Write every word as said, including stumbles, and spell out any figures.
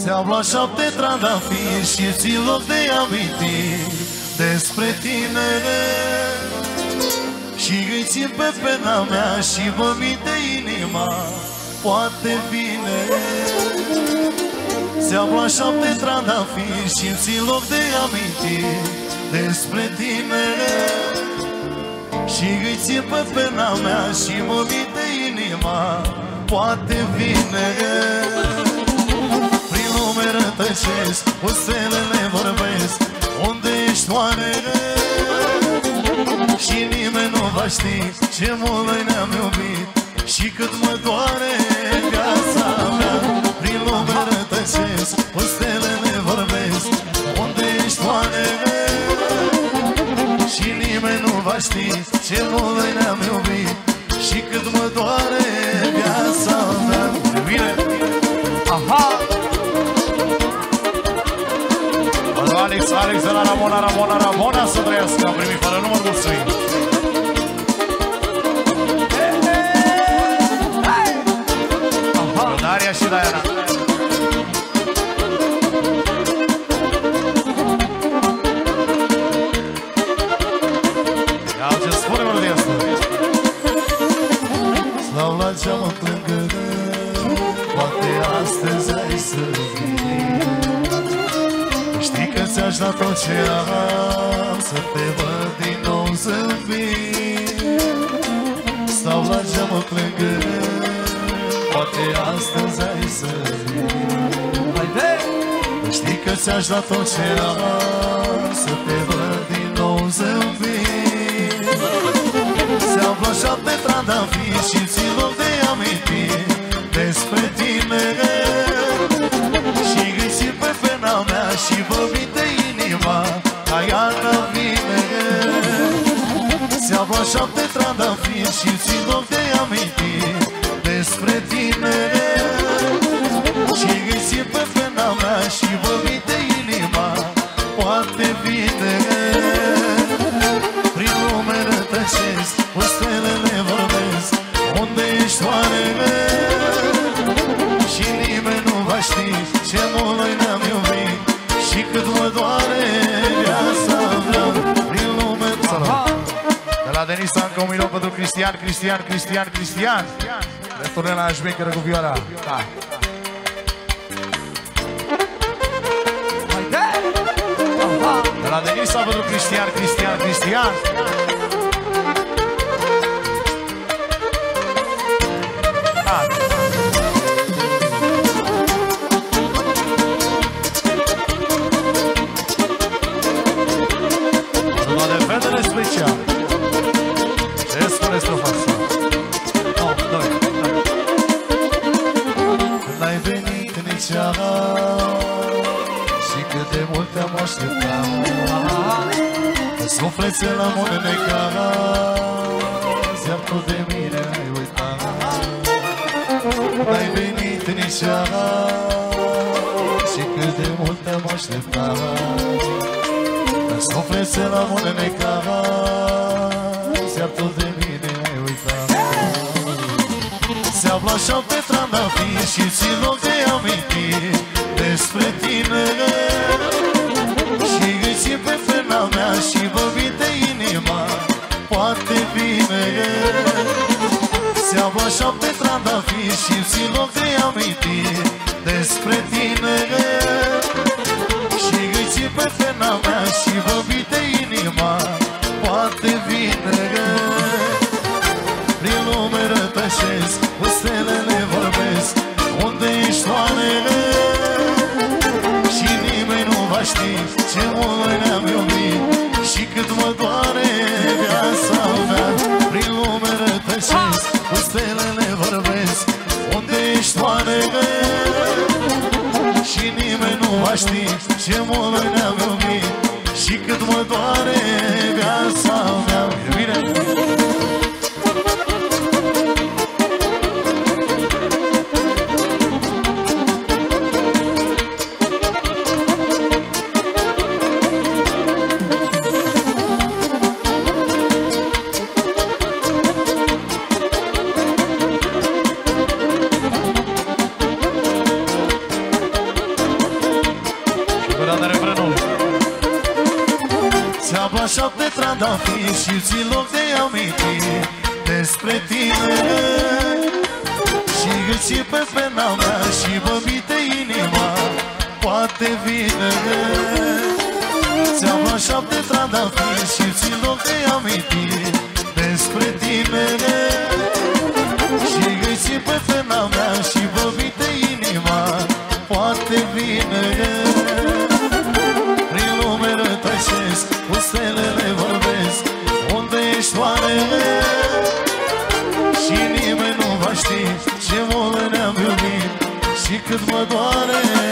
Ți-am luat șapte trandafiri și ți loc de amintiri despre tine. Și îi țin pe pena mea și mă minte inima, poate vine. Ți-am luat șapte trandafiri și ți loc de amintiri despre tine. Și îi țin pe pena mea și mă minte inima, poate vine. Prin lume rătăcesc, cu stelele vorbesc, unde ești oare? Și nimeni nu va ști ce mult noi ne-am iubit și cât mă doare viața mea. Prin lume rătăcesc, cu stelele vorbesc, unde ești oare? Și nimeni nu va ști ce mult noi ne-am iubit și cât mă doare viața mea. Bine! Aha! Alex, Alex de la Ramona, Ramona, Ramona să trăiască. Am primit fără număr cu swing. Aha! Daria și Diana. Ia ce spune melodia asta. Stau la geamă plângă, poate astăzi ai să vii. Știi că ți-aș da tot ce am, să te văd din nou zâmbind. Stau la geamă plângă, poate astăzi ai să vii. Știi că ți-aș da tot ce am, să te văd din nou zâmbind. Ți-am luat șapte trandafiri și ți loc de amintiri despre tine. Și găsi pe pena mea și vă minte inima, ca iarna vine. Ți-am luat șapte trandafiri și ți loc de amintiri despre tine. Și găsi pe pena mea și vă minte inima, poate vine. Prin lume rătăcesc, cu stelele vorbesc, unde ești oare? Și nimeni nu va ști ce mult noi ne-am iubit și cât mă doare viața mea. Prin lume. De la Denisa încă un milion pentru Cristian, Cristian, Cristian, Cristian. Returnăm la șmecheră cu vioara. Da. De la Denisa pentru Cristian, Cristian, Cristian. Special. Ce spune strofa asta? opt, doi, când ai venit nici și cât de mult te-am așteptat, în suflete la mânecat, iar tu de mine ai uitat. Când ai venit nici și cât de mult te-am așteptat, suflete la mânecat, iar tu de mine ai uitat. Ți-am luat șapte trandafiri și ți loc de amintiri despre tine. Și găsi pe pena mea și vă minte inima, poate vine. Ți-am luat șapte trandafiri și ți loc de amintiri despre tine. Și găsi pe pena mea și vă minte inima, poate vine. Prin lume rătășesc, cu stelele vorbesc, unde ești oare? Și nimeni nu va ști ce mult noi ne-am iubit și cât mă doare viața mea. Prin lume rătășesc, cu stelele vorbesc, unde ești oare? Și nimeni nu va ști ce mult noi ne-am iubit și cât mă doare viața mea. Bine, bine. la șapte trandafiri și ți loc de amintiri despre tine. Și gâți pe pena mea și băbite inima, poate vine. Ți-am luat șapte trandafiri și ți loc de amintiri despre tine. Și gâți pe pena mea și băbite inima, poate vine. Prin lume rătăcesc, cu stelele vorbesc, unde ești oare? Și nimeni nu va ști ce mult ne-am iubit și cât mă doare.